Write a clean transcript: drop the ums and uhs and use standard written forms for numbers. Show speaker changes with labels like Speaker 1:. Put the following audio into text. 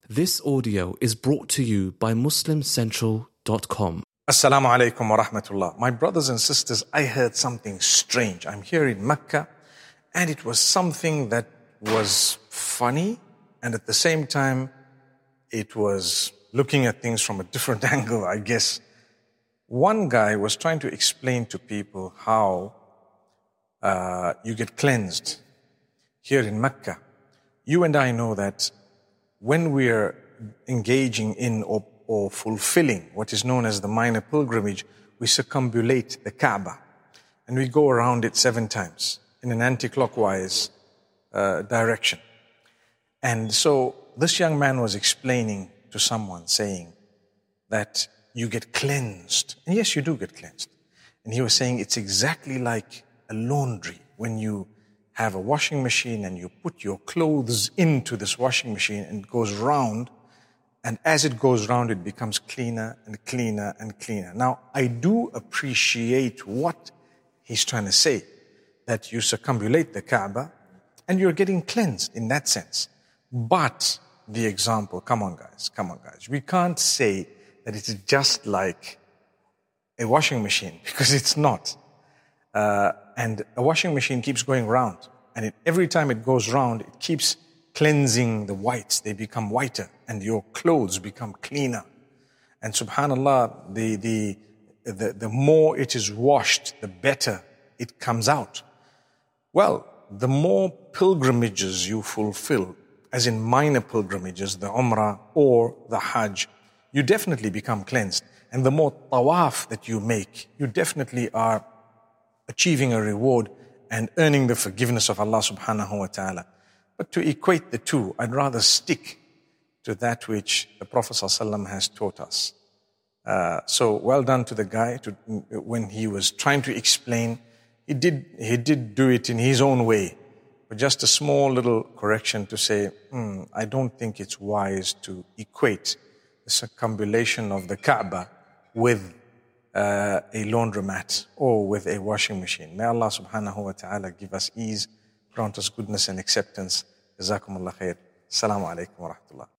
Speaker 1: This audio is brought to you by MuslimCentral.com.
Speaker 2: Assalamu alaikum wa rahmatullah. My brothers and sisters, I heard something strange. I'm here in Mecca, and it was something that was funny, and at the same time, it was looking at things from a different angle, I guess. One guy was trying to explain to people how you get cleansed here in Mecca. You and I know that when we're engaging in or fulfilling what is known as the minor pilgrimage, we circumambulate the Kaaba and we go around it 7 times in an anti-clockwise direction. And so this young man was explaining to someone, saying that you get cleansed. And yes, you do get cleansed. And he was saying it's exactly like a laundry. When you have a washing machine and you put your clothes into this washing machine and it goes round, and as it goes round, it becomes cleaner and cleaner and cleaner. Now, I do appreciate what he's trying to say, that you circumambulate the Kaaba and you're getting cleansed in that sense. But the example, come on guys, we can't say that it's just like a washing machine, because it's not. And a washing machine keeps going round, and every time it goes round, it keeps cleansing the whites. They become whiter, and your clothes become cleaner. And subhanallah, the more it is washed, the better it comes out. Well, the more pilgrimages you fulfill, as in minor pilgrimages, the Umrah or the Hajj, you definitely become cleansed. And the more tawaf that you make, you definitely are achieving a reward and earning the forgiveness of Allah subhanahu wa ta'ala. But to equate the two, I'd rather stick to that which the Prophet ﷺ has taught us. So well done to the guy when he was trying to explain. He did do it in his own way. But just a small little correction to say, I don't think it's wise to equate the circumambulation of the Kaaba with a laundromat or with a washing machine. May Allah subhanahu wa ta'ala give us ease, grant us goodness and acceptance. Jazakumullah khair. Assalamu alaikum wa rahmatullah.